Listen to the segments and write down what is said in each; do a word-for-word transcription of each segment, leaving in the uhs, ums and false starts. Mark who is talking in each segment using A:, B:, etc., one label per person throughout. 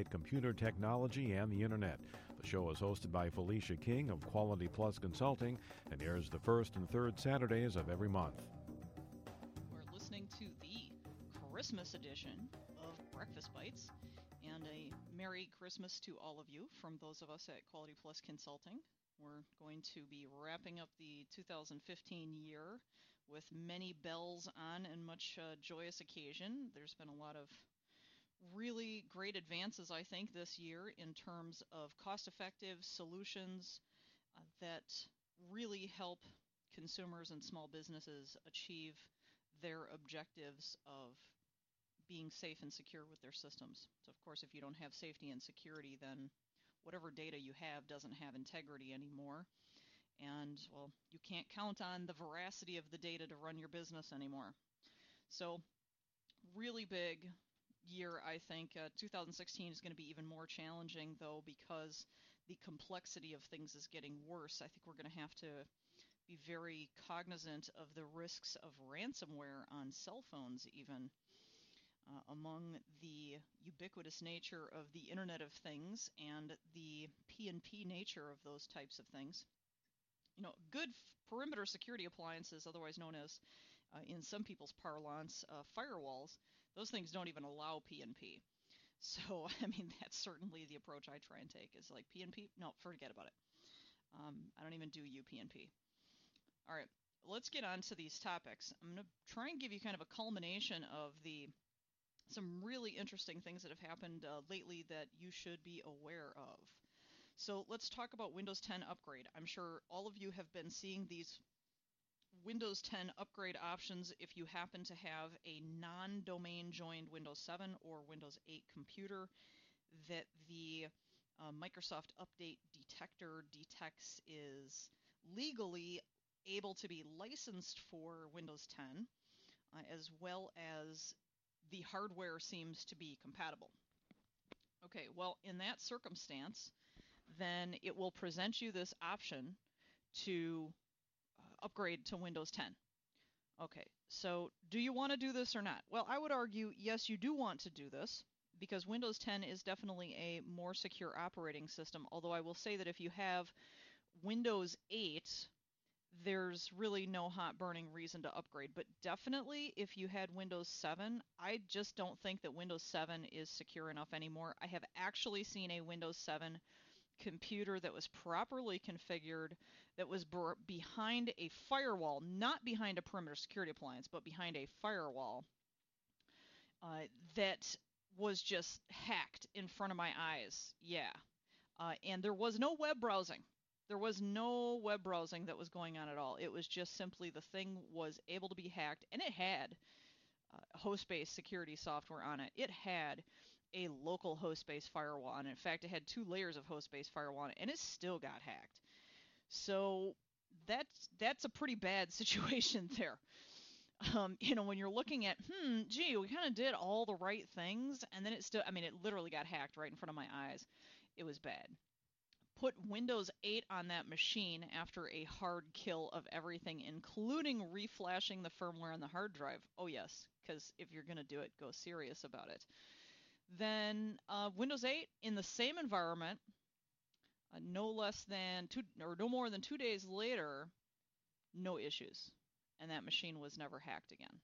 A: computer technology and the Internet. The show is hosted by Felicia King of Quality Plus Consulting and airs the first and third Saturdays of every month.
B: We're listening to the Christmas edition of Breakfast Bites, and a Merry Christmas to all of you from those of us at Quality Plus Consulting. We're going to be wrapping up the two thousand fifteen year with many bells on and much uh, joyous occasion. There's been a lot of really great advances, I think, this year in terms of cost-effective solutions uh, that really help consumers and small businesses achieve their objectives of being safe and secure with their systems. So, of course, if you don't have safety and security, then whatever data you have doesn't have integrity anymore. And, well, you can't count on the veracity of the data to run your business anymore. So, really big year, I think. Uh, two thousand sixteen is going to be even more challenging, though, because the complexity of things is getting worse. I think we're going to have to be very cognizant of the risks of ransomware on cell phones, even. Uh, among the ubiquitous nature of the Internet of Things and the P and P nature of those types of things. You know, good f- perimeter security appliances, otherwise known as, uh, in some people's parlance, uh, firewalls, those things don't even allow P and P. So, I mean, that's certainly the approach I try and take, is like P and P? No, forget about it. Um, I don't even do U P and P. All right, let's get on to these topics. I'm going to try and give you kind of a culmination of the some really interesting things that have happened uh, lately that you should be aware of. So let's talk about Windows ten upgrade. I'm sure all of you have been seeing these Windows ten upgrade options if you happen to have a non-domain joined Windows seven or Windows eight computer that the uh, Microsoft Update Detector detects is legally able to be licensed for Windows ten, uh, as well as the hardware seems to be compatible. Okay, well, in that circumstance, then it will present you this option to uh, upgrade to Windows ten. Okay, so do you want to do this or not? Well, I would argue, yes, you do want to do this, because Windows ten is definitely a more secure operating system, although I will say that if you have Windows eight, there's really no hot burning reason to upgrade. But definitely if you had Windows seven, I just don't think that Windows seven is secure enough anymore. I have actually seen a Windows seven computer that was properly configured, that was b- behind a firewall, not behind a perimeter security appliance, but behind a firewall, uh, that was just hacked in front of my eyes. Yeah. Uh, and there was no web browsing. There was no web browsing that was going on at all. It was just simply the thing was able to be hacked, and it had uh, host-based security software on it. It had a local host-based firewall on it. In fact, it had two layers of host-based firewall on it, and it still got hacked. So that's that's a pretty bad situation there. Um, you know, when you're looking at, hmm, gee, we kind of did all the right things, and then it still, I mean, it literally got hacked right in front of my eyes. It was bad. Put Windows eight on that machine after a hard kill of everything, including reflashing the firmware on the hard drive. Oh, yes, because if you're going to do it, go serious about it. Then uh, Windows eight in the same environment, uh, no less than two or no more than two days later, no issues, and that machine was never hacked again.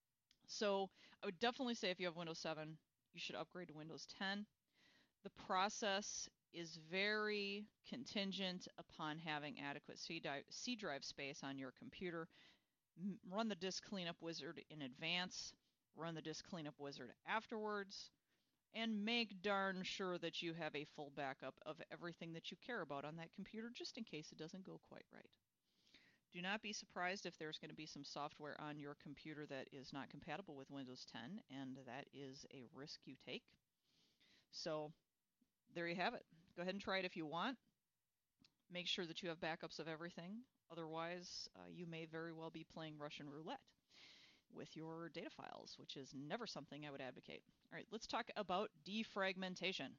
B: So I would definitely say if you have Windows seven, you should upgrade to Windows ten. The process is very contingent upon having adequate C drive space on your computer. Run the disk cleanup wizard in advance, run the disk cleanup wizard afterwards, and make darn sure that you have a full backup of everything that you care about on that computer, just in case it doesn't go quite right. Do not be surprised if there's going to be some software on your computer that is not compatible with Windows ten, and that is a risk you take. So there you have it. Go ahead and try it if you want. Make sure that you have backups of everything. Otherwise, uh, you may very well be playing Russian roulette with your data files, which is never something I would advocate. All right, let's talk about defragmentation.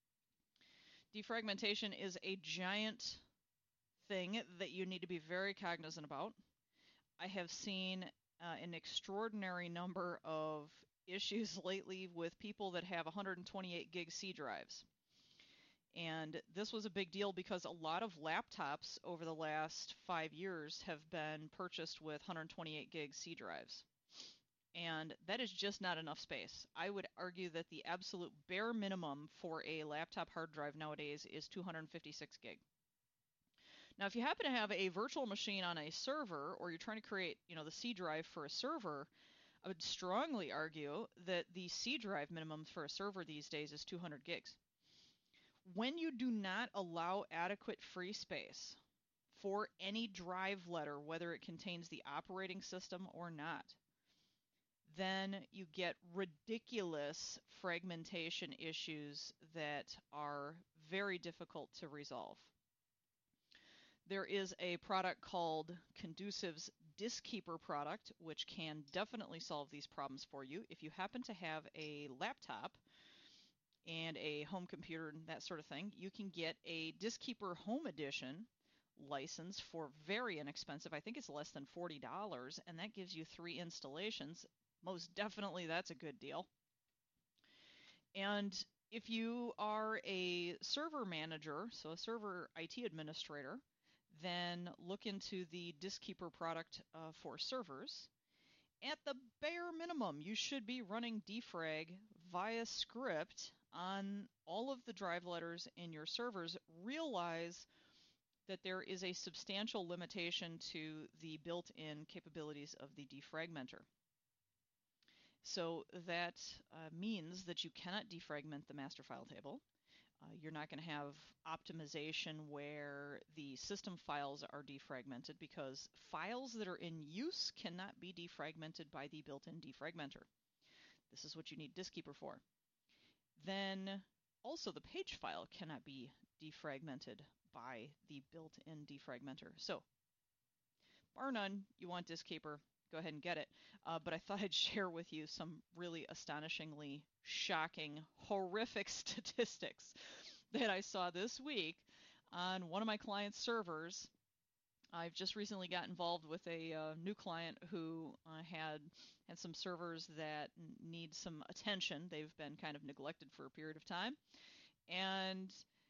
B: Defragmentation is a giant thing that you need to be very cognizant about. I have seen uh, an extraordinary number of issues lately with people that have one hundred twenty-eight gig C drives. And this was a big deal because a lot of laptops over the last five years have been purchased with one hundred twenty-eight gig C drives. And that is just not enough space. I would argue that the absolute bare minimum for a laptop hard drive nowadays is two hundred fifty-six gig. Now, if you happen to have a virtual machine on a server, or you're trying to create, you know, the C drive for a server, I would strongly argue that the C drive minimum for a server these days is two hundred gigs. When you do not allow adequate free space for any drive letter, whether it contains the operating system or not, then you get ridiculous fragmentation issues that are very difficult to resolve. There is a product called Conducive's Diskkeeper product, which can definitely solve these problems for you. If you happen to have a laptop and a home computer and that sort of thing, you can get a Diskkeeper Home Edition license for very inexpensive. I think it's less than forty dollars, and that gives you three installations. Most definitely that's a good deal. And if you are a server manager, so a server I T administrator, then look into the Diskkeeper product uh, for servers. At the bare minimum, you should be running defrag via script on all of the drive letters in your servers. Realize that there is a substantial limitation to the built-in capabilities of the defragmenter. So that uh, means that you cannot defragment the master file table. Uh, you're not going to have optimization where the system files are defragmented, because files that are in use cannot be defragmented by the built-in defragmenter. This is what you need Diskkeeper for. Then also the page file cannot be defragmented by the built-in defragmenter. So bar none, you want Diskkeeper, go ahead and get it. Uh, but I thought I'd share with you some really astonishingly shocking, horrific statistics that I saw this week on one of my clients' servers. I've just recently got involved with a uh, new client who uh, had had some servers that need some attention. They've been kind of neglected for a period of time. And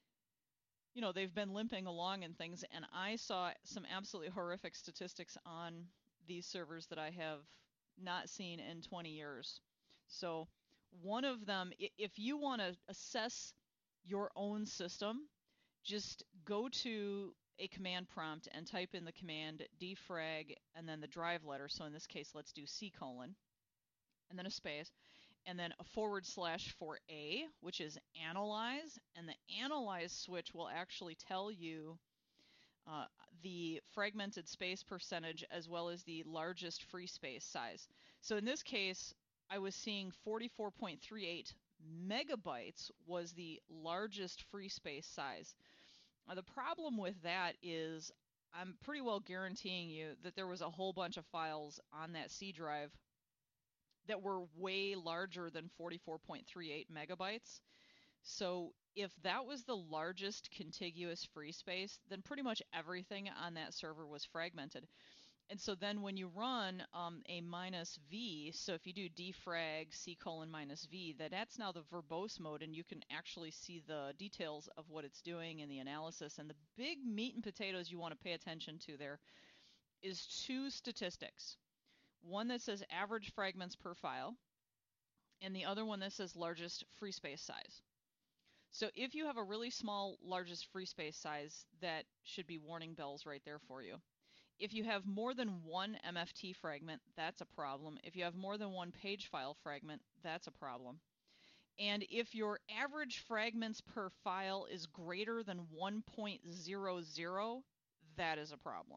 B: you know, they've been limping along and things, and I saw some absolutely horrific statistics on these servers that I have not seen in twenty years. So one of them, if you want to assess your own system, just go to a command prompt and type in the command defrag and then the drive letter. So in this case, let's do C colon, and then a space, and then a forward slash for A, which is analyze, and the analyze switch will actually tell you uh, the fragmented space percentage as well as the largest free space size. So in this case, I was seeing forty-four point three eight megabytes was the largest free space size. Now, the problem with that is I'm pretty well guaranteeing you that there was a whole bunch of files on that C drive that were way larger than forty-four point three eight megabytes. So if that was the largest contiguous free space, then pretty much everything on that server was fragmented. And so then when you run um, a minus V, so if you do defrag C colon minus V, that that's now the verbose mode, and you can actually see the details of what it's doing in the analysis. And the big meat and potatoes you want to pay attention to there is two statistics. One that says average fragments per file, and the other one that says largest free space size. So if you have a really small largest free space size, that should be warning bells right there for you. If you have more than one M F T fragment, that's a problem. If you have more than one page file fragment, that's a problem. And if your average fragments per file is greater than one point zero zero, that is a problem.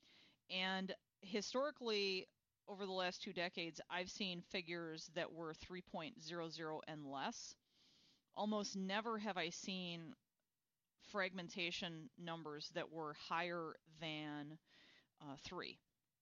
B: And historically, over the last two decades, I've seen figures that were three point zero zero and less. Almost never have I seen fragmentation numbers that were higher than uh, three.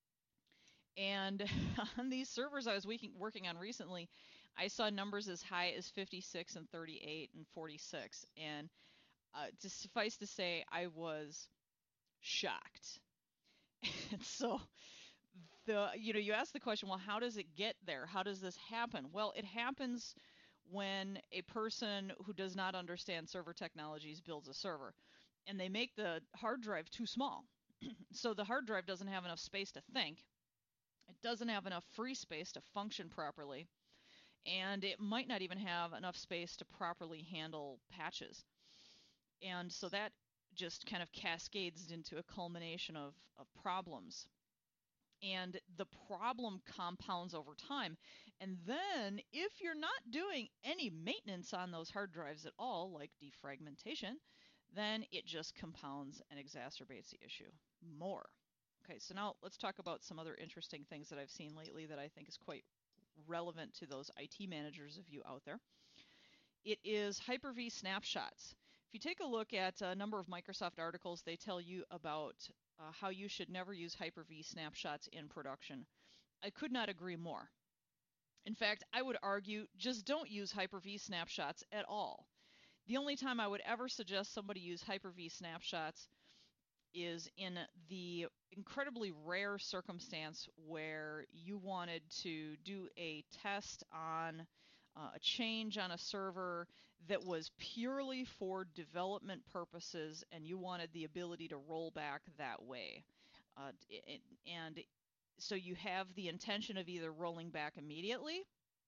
B: And on these servers I was working on recently, I saw numbers as high as fifty-six and thirty-eight and forty-six. And uh, to suffice to say, I was shocked. And so the you know you ask the question, well, how does it get there? How does this happen? Well, it happens when a person who does not understand server technologies builds a server, and they make the hard drive too small. So the hard drive doesn't have enough space to think. It doesn't have enough free space to function properly, and it might not even have enough space to properly handle patches. And so that just kind of cascades into a culmination of, of problems. And the problem compounds over time. And then, if you're not doing any maintenance on those hard drives at all, like defragmentation, then it just compounds and exacerbates the issue more. Okay, so now let's talk about some other interesting things that I've seen lately that I think is quite relevant to those I T managers of you out there. It is Hyper-V snapshots. If you take a look at a number of Microsoft articles, they tell you about uh, how you should never use Hyper-V snapshots in production. I could not agree more. In fact, I would argue just don't use Hyper-V snapshots at all. The only time I would ever suggest somebody use Hyper-V snapshots is in the incredibly rare circumstance where you wanted to do a test on uh, a change on a server that was purely for development purposes, and you wanted the ability to roll back that way. Uh, it, and so you have the intention of either rolling back immediately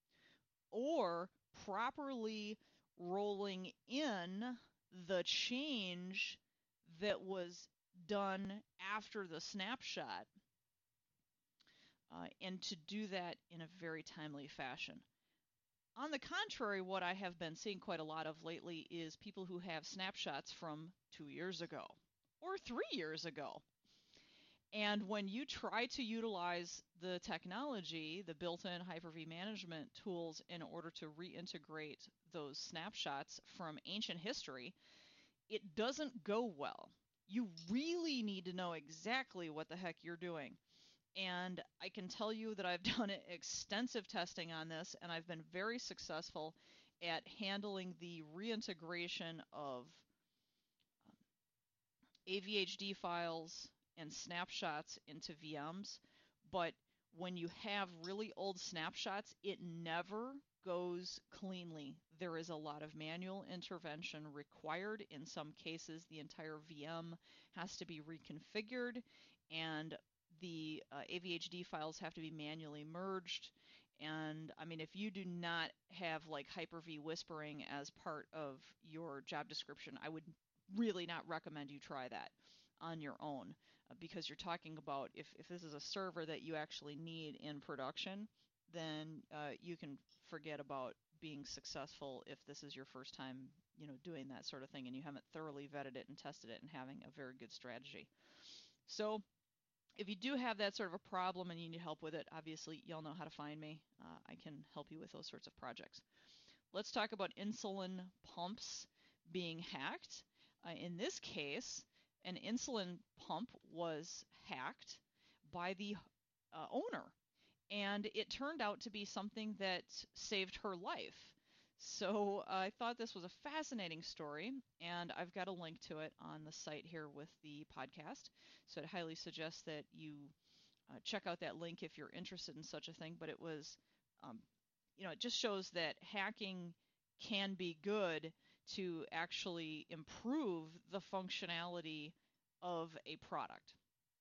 B: or properly rolling in the change that was done after the snapshot, uh, and to do that in a very timely fashion. On the contrary, what I have been seeing quite a lot of lately is people who have snapshots from two years ago or three years ago. And when you try to utilize the technology, the built-in Hyper-V management tools, in order to reintegrate those snapshots from ancient history, it doesn't go well. You really need to know exactly what the heck you're doing. And I can tell you that I've done extensive testing on this, and I've been very successful at handling the reintegration of um, A V H D files and snapshots into V Ms. But when you have really old snapshots, it never goes cleanly. There is a lot of manual intervention required. In some cases, the entire V M has to be reconfigured, and the uh, A V H D files have to be manually merged. And I mean, if you do not have like Hyper-V whispering as part of your job description, I would really not recommend you try that on your own, uh, because you're talking about if, if this is a server that you actually need in production, then uh, you can forget about being successful if this is your first time, you know, doing that sort of thing and you haven't thoroughly vetted it and tested it and having a very good strategy. So if you do have that sort of a problem and you need help with it, obviously y'all know how to find me. Uh, I can help you with those sorts of projects. Let's talk about insulin pumps being hacked. Uh, in this case, an insulin pump was hacked by the uh, owner, and it turned out to be something that saved her life. So uh, I thought this was a fascinating story, and I've got a link to it on the site here with the podcast. So I'd highly suggest that you uh, check out that link if you're interested in such a thing. But it was, um, you know, it just shows that hacking can be good to actually improve the functionality of a product.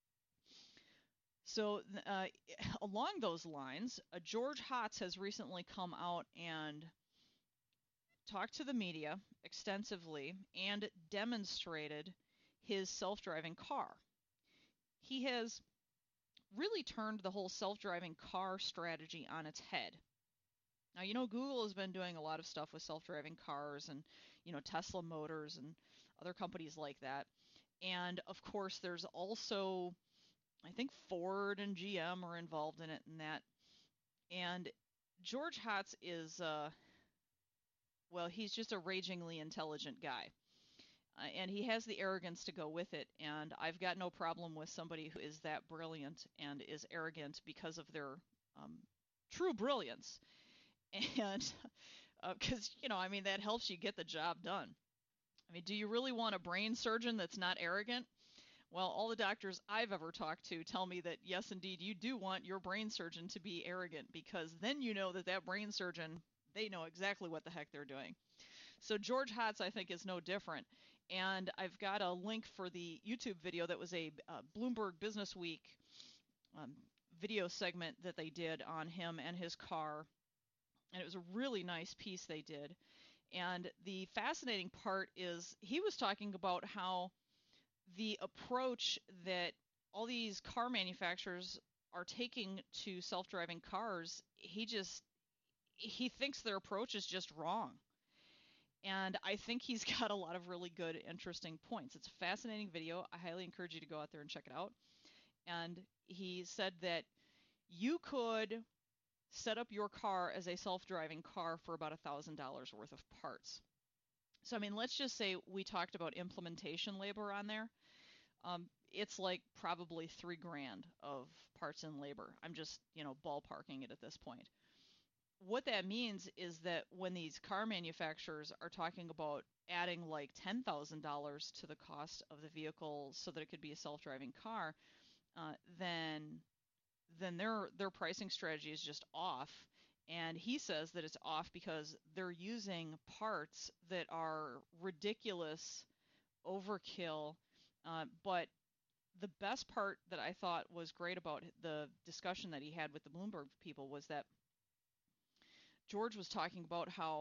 B: So uh, along those lines, uh, George Hotz has recently come out and talked to the media extensively and demonstrated his self-driving car. He has really turned the whole self-driving car strategy on its head. Now, you know, Google has been doing a lot of stuff with self-driving cars and, you know, Tesla Motors and other companies like that. And, of course, there's also, I think Ford and G M are involved in it and that. And George Hotz is, uh, well, he's just a ragingly intelligent guy. Uh, and he has the arrogance to go with it. And I've got no problem with somebody who is that brilliant and is arrogant because of their um, true brilliance. And because, uh, you know, I mean, that helps you get the job done. I mean, do you really want a brain surgeon that's not arrogant? Well, all the doctors I've ever talked to tell me that, yes, indeed, you do want your brain surgeon to be arrogant, because then you know that that brain surgeon, they know exactly what the heck they're doing. So George Hotz, I think, is no different. And I've got a link for the YouTube video that was a uh, Bloomberg Business Week um, video segment that they did on him and his car. And it was a really nice piece they did. And the fascinating part is he was talking about how the approach that all these car manufacturers are taking to self-driving cars, he just he thinks their approach is just wrong. And I think he's got a lot of really good, interesting points. It's a fascinating video. I highly encourage you to go out there and check it out. And he said that you could set up your car as a self-driving car for about one thousand dollars worth of parts. So, I mean, let's just say we talked about implementation labor on there. Um, it's like probably three grand of parts and labor. I'm just, you know, ballparking it at this point. What that means is that when these car manufacturers are talking about adding like ten thousand dollars to the cost of the vehicle so that it could be a self-driving car, uh, then then their their pricing strategy is just off. And he says that it's off because they're using parts that are ridiculous overkill. Uh, but the best part that I thought was great about the discussion that he had with the Bloomberg people was that George was talking about how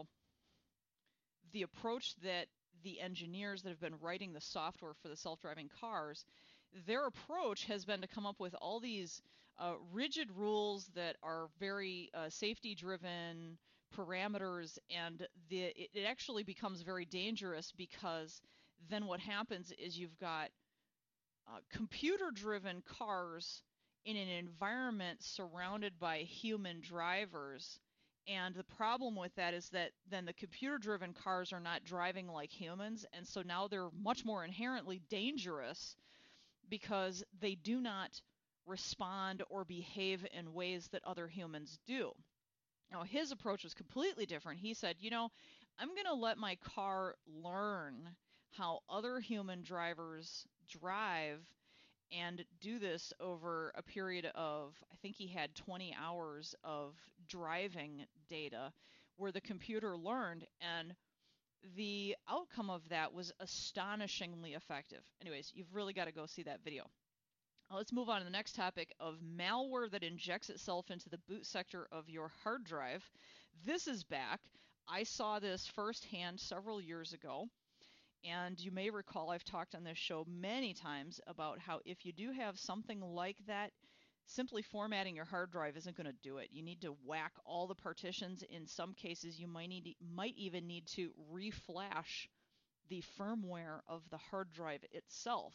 B: the approach that the engineers that have been writing the software for the self-driving cars, their approach has been to come up with all these uh, rigid rules that are very uh, safety-driven parameters, and the, it, it actually becomes very dangerous, because then what happens is you've got uh, computer-driven cars in an environment surrounded by human drivers. And the problem with that is that then the computer-driven cars are not driving like humans, and so now they're much more inherently dangerous because they do not respond or behave in ways that other humans do. Now, his approach was completely different. He said, you know, I'm going to let my car learn how other human drivers drive, and do this over a period of, I think he had twenty hours of driving data where the computer learned, and the outcome of that was astonishingly effective. Anyways, you've really got to go see that video. Now let's move on to the next topic of malware that injects itself into the boot sector of your hard drive. This is back. I saw this firsthand several years ago. And you may recall I've talked on this show many times about how if you do have something like that, simply formatting your hard drive isn't going to do it. You need to whack all the partitions. In some cases, you might need might even need to reflash the firmware of the hard drive itself.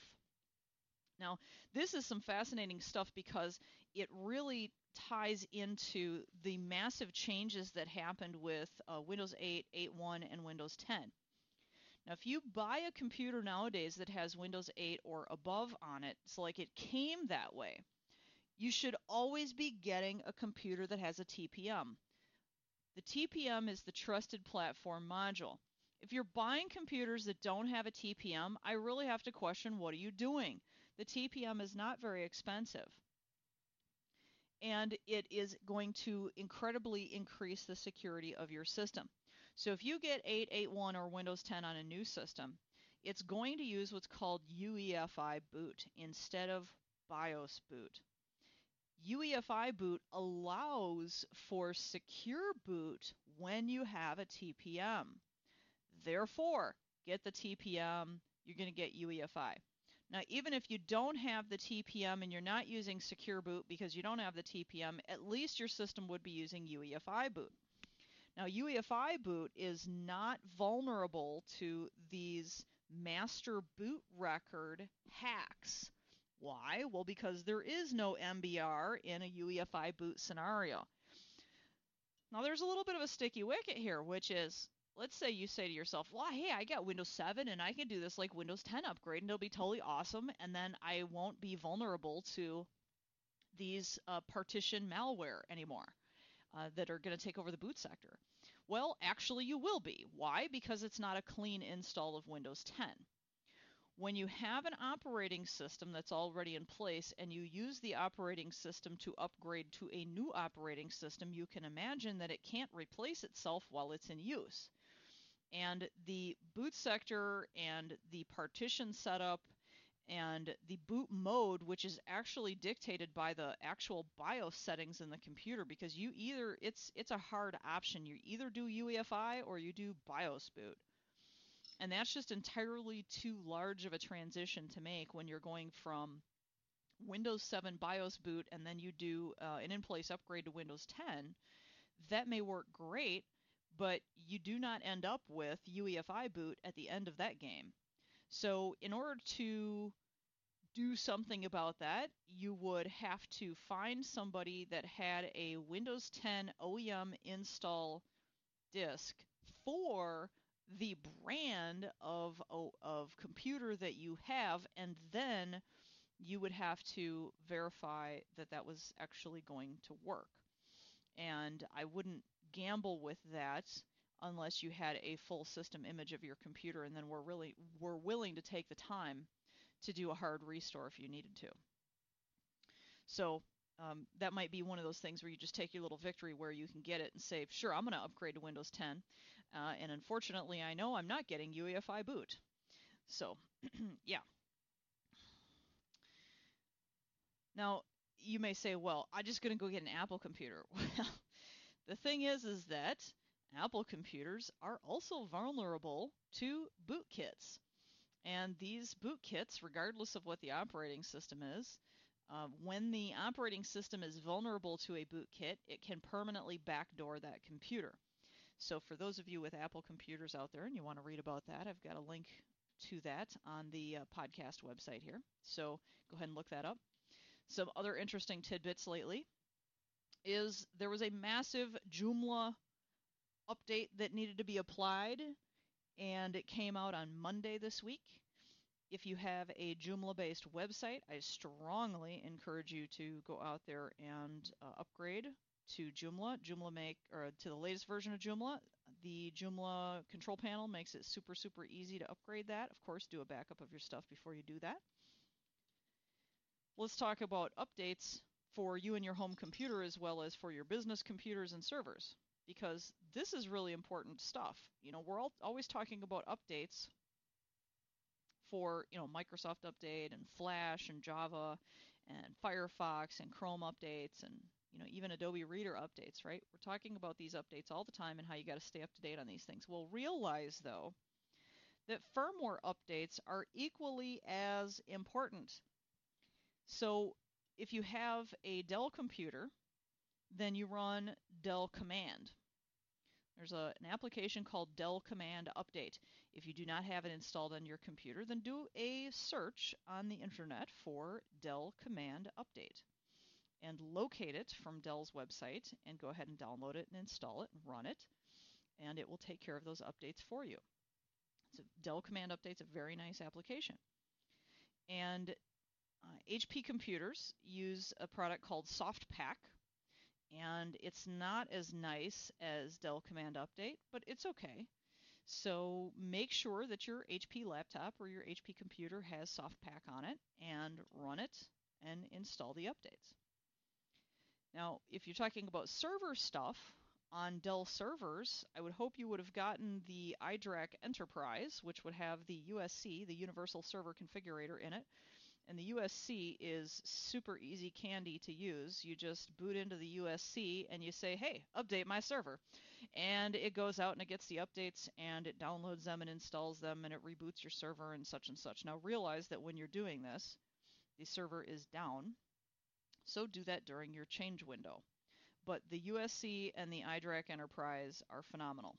B: Now, this is some fascinating stuff because it really ties into the massive changes that happened with uh, Windows eight, eight point one, and Windows ten. Now, if you buy a computer nowadays that has Windows eight or above on it, so like it came that way, you should always be getting a computer that has a T P M. The T P M is the Trusted Platform Module. If you're buying computers that don't have a T P M, I really have to question, what are you doing? The T P M is not very expensive, and it is going to incredibly increase the security of your system. So if you get eight, eight point one, or Windows ten on a new system, it's going to use what's called U E F I boot instead of BIOS boot. U E F I boot allows for secure boot when you have a T P M. Therefore, get the T P M, you're going to get U E F I. Now, even if you don't have the T P M and you're not using secure boot because you don't have the T P M, at least your system would be using U E F I boot. Now, U E F I boot is not vulnerable to these master boot record hacks. Why? Well, because there is no M B R in a U E F I boot scenario. Now, there's a little bit of a sticky wicket here, which is, let's say you say to yourself, well, hey, I got Windows seven and I can do this like Windows ten upgrade and it'll be totally awesome, and then I won't be vulnerable to these uh, partition malware anymore. Uh, that are going to take over the boot sector. Well, actually you will be. Why? Because it's not a clean install of Windows ten. When you have an operating system that's already in place and you use the operating system to upgrade to a new operating system, you can imagine that it can't replace itself while it's in use. And the boot sector and the partition setup and the boot mode, which is actually dictated by the actual BIOS settings in the computer, because you either it's it's a hard option. You either do U E F I or you do BIOS boot. And that's just entirely too large of a transition to make when you're going from Windows seven BIOS boot and then you do uh, an in-place upgrade to Windows ten. That may work great, but you do not end up with U E F I boot at the end of that game. So in order to do something about that, you would have to find somebody that had a Windows ten O E M install disk for the brand of of computer that you have, and then you would have to verify that that was actually going to work. And I wouldn't gamble with that unless you had a full system image of your computer, and then we're really we're willing to take the time to do a hard restore if you needed to. So um, that might be one of those things where you just take your little victory where you can get it and say, sure, I'm going to upgrade to Windows ten. Uh, and unfortunately, I know I'm not getting U E F I boot. So, yeah. Now, you may say, well, I'm just going to go get an Apple computer. Well, the thing is, is that Apple computers are also vulnerable to bootkits. And these bootkits, regardless of what the operating system is, uh, when the operating system is vulnerable to a bootkit, it can permanently backdoor that computer. So for those of you with Apple computers out there and you want to read about that, I've got a link to that on the uh, podcast website here. So go ahead and look that up. Some other interesting tidbits lately is there was a massive Joomla update that needed to be applied, and it came out on Monday this week. If you have a Joomla-based website, I strongly encourage you to go out there and uh, upgrade to Joomla. Joomla make or to the latest version of Joomla. The Joomla control panel makes it super, super easy to upgrade that. Of course, do a backup of your stuff before you do that. Let's talk about updates for you and your home computer as well as for your business computers and servers, because this is really important stuff. You know, we're all, always talking about updates for, you know, Microsoft Update and Flash and Java and Firefox and Chrome updates and, you know, even Adobe Reader updates, right? We're talking about these updates all the time and how you got to stay up to date on these things. Well, realize, though, that firmware updates are equally as important. So if you have a Dell computer, then you run Dell Command. There's a, an application called Dell Command Update. If you do not have it installed on your computer, then do a search on the internet for Dell Command Update and locate it from Dell's website and go ahead and download it and install it and run it, and it will take care of those updates for you. So Dell Command Update's a very nice application. And uh, H P computers use a product called SoftPak, and it's not as nice as Dell Command Update, but it's okay. So make sure that your H P laptop or your H P computer has SoftPak on it and run it and install the updates. Now, if you're talking about server stuff on Dell servers, I would hope you would have gotten the iDRAC Enterprise, which would have the U S C, the Universal Server Configurator, in it. And the U S C is super easy candy to use. You just boot into the U S C and you say, hey, update my server. And it goes out and it gets the updates and it downloads them and installs them and it reboots your server and such and such. Now realize that when you're doing this, the server is down. So do that during your change window. But the U S C and the iDRAC Enterprise are phenomenal.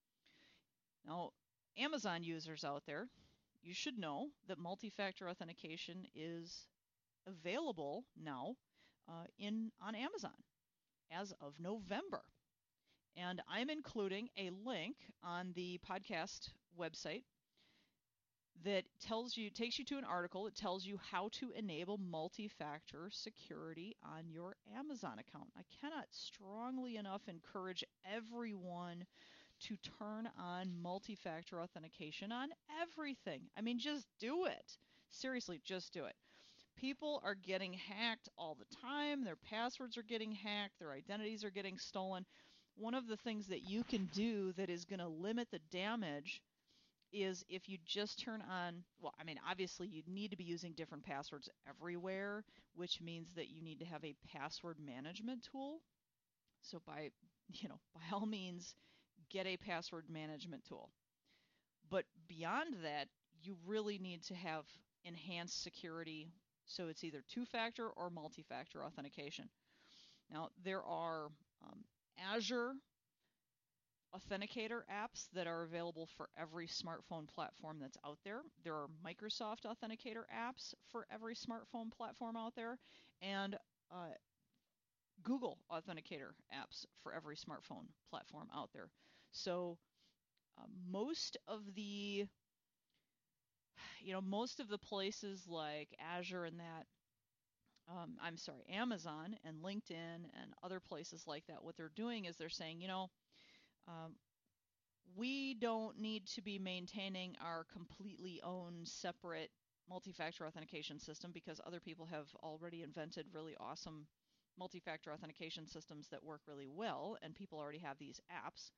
B: Now, Amazon users out there, you should know that multi-factor authentication is available now uh, in on Amazon as of November. And I'm including a link on the podcast website that tells you, takes you to an article that tells you how to enable multi-factor security on your Amazon account. I cannot strongly enough encourage everyone to turn on multi-factor authentication on everything. I mean, just do it. Seriously, just do it. People are getting hacked all the time. Their passwords are getting hacked. Their identities are getting stolen. One of the things that you can do that is going to limit the damage is if you just turn on, well, I mean, obviously you need to be using different passwords everywhere, which means that you need to have a password management tool. So by, you know, by all means, get a password management tool. But beyond that, you really need to have enhanced security. So it's either two-factor or multi-factor authentication. Now, there are um, Azure Authenticator apps that are available for every smartphone platform that's out there. There are Microsoft Authenticator apps for every smartphone platform out there, and uh, Google Authenticator apps for every smartphone platform out there. So uh, most of the, you know, most of the places like Azure and that, um, I'm sorry, Amazon and LinkedIn and other places like that, what they're doing is they're saying, you know, um, we don't need to be maintaining our completely own separate multi-factor authentication system because other people have already invented really awesome multi-factor authentication systems that work really well, and people already have these apps.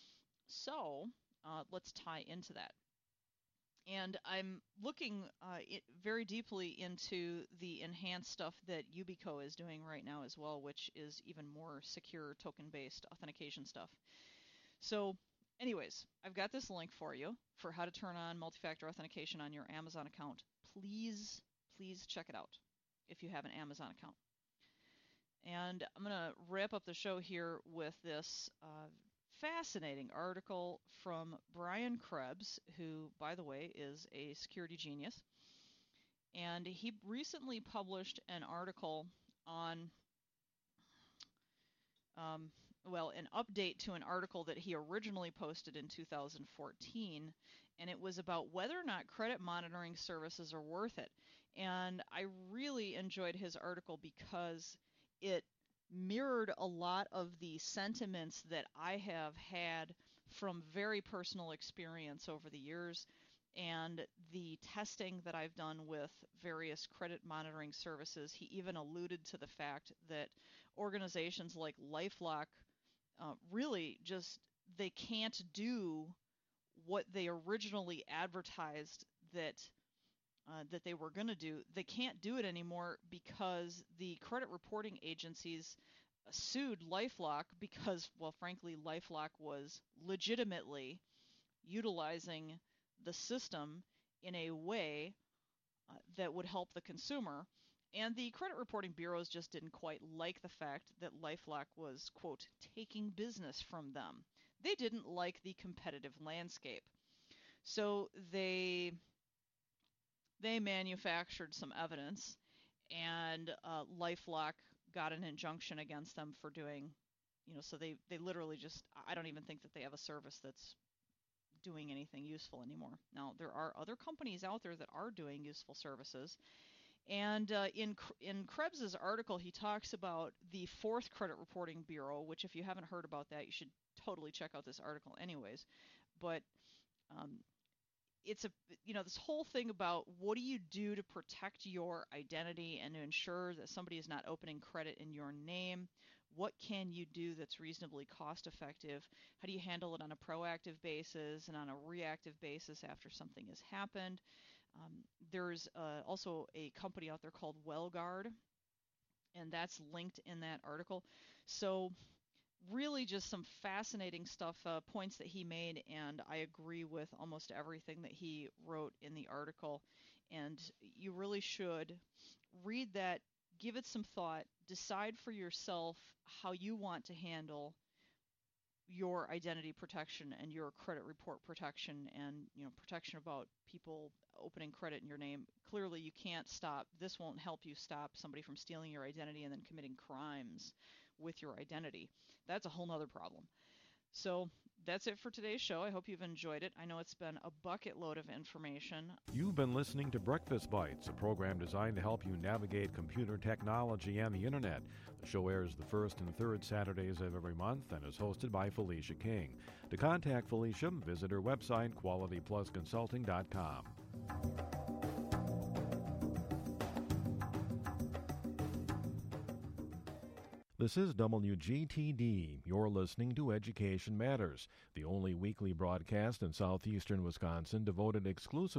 B: So uh, let's tie into that. And I'm looking uh, it very deeply into the enhanced stuff that Yubico is doing right now as well, which is even more secure token-based authentication stuff. So anyways, I've got this link for you for how to turn on multi-factor authentication on your Amazon account. Please, please check it out if you have an Amazon account. And I'm going to wrap up the show here with this uh, fascinating article from Brian Krebs, who, by the way, is a security genius. And he recently published an article on, um, well, an update to an article that he originally posted in two thousand fourteen, and it was about whether or not credit monitoring services are worth it. And I really enjoyed his article because it mirrored a lot of the sentiments that I have had from very personal experience over the years, and the testing that I've done with various credit monitoring services. He even alluded to the fact that organizations like LifeLock uh, really just, they can't do what they originally advertised that Uh, that they were going to do. They can't do it anymore because the credit reporting agencies sued LifeLock because, well, frankly, LifeLock was legitimately utilizing the system in a way uh, that would help the consumer. And the credit reporting bureaus just didn't quite like the fact that LifeLock was, quote, taking business from them. They didn't like the competitive landscape. So they they manufactured some evidence, and uh, LifeLock got an injunction against them for doing, you know, so they, they literally just, I don't even think that they have a service that's doing anything useful anymore. Now, there are other companies out there that are doing useful services, and uh, in in Krebs's article, he talks about the Fourth Credit Reporting Bureau, which if you haven't heard about that, you should totally check out this article anyways. But um, it's a, you know, this whole thing about what do you do to protect your identity and to ensure that somebody is not opening credit in your name. What can you do that's reasonably cost effective? How do you handle it on a proactive basis and on a reactive basis after something has happened? Um, there's uh, also a company out there called WellGuard, and that's linked in that article. So really just some fascinating stuff, uh, points that he made, and I agree with almost everything that he wrote in the article. And you really should read that, give it some thought, decide for yourself how you want to handle your identity protection and your credit report protection, and, you know, protection about people opening credit in your name. Clearly you can't stop, this won't help you stop somebody from stealing your identity and then committing crimes with your identity. That's a whole nother problem. So that's it for today's show. I hope you've enjoyed it. I know it's been a bucket load of information.
A: You've been listening to Breakfast Bites, a program designed to help you navigate computer technology and the Internet. The show airs the first and third Saturdays of every month and is hosted by Felicia King. To contact Felicia, visit her website, quality plus consulting dot com. This is W G T D. You're listening to Education Matters, the only weekly broadcast in southeastern Wisconsin devoted exclusively